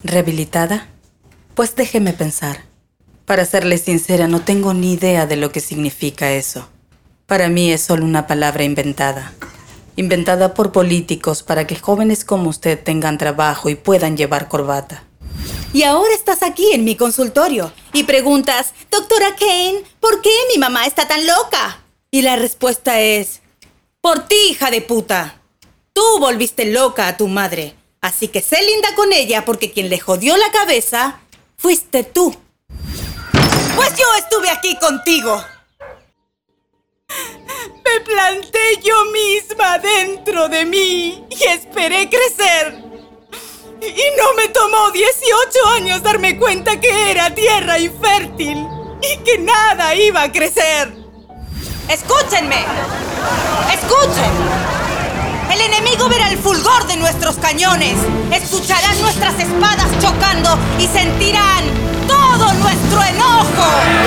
¿Rehabilitada? Pues déjeme pensar. Para serle sincera, no tengo ni idea de lo que significa eso. Para mí es solo una palabra inventada. Inventada por políticos para que jóvenes como usted tengan trabajo y puedan llevar corbata. Y ahora estás aquí en mi consultorio y preguntas, doctora Kane, ¿por qué mi mamá está tan loca? Y la respuesta es, por ti, hija de puta. Tú volviste loca a tu madre. Así que sé linda con ella porque quien le jodió la cabeza fuiste tú. Pues yo estuve aquí contigo. Me planté yo misma dentro de mí y esperé crecer. Y no me tomó 18 años darme cuenta que era tierra infértil y que nada iba a crecer. ¡Escúchenme! ¡Escuchen! El enemigo verá el fulgor de nuestros cañones, escucharán nuestras espadas chocando y sentirán todo nuestro enojo.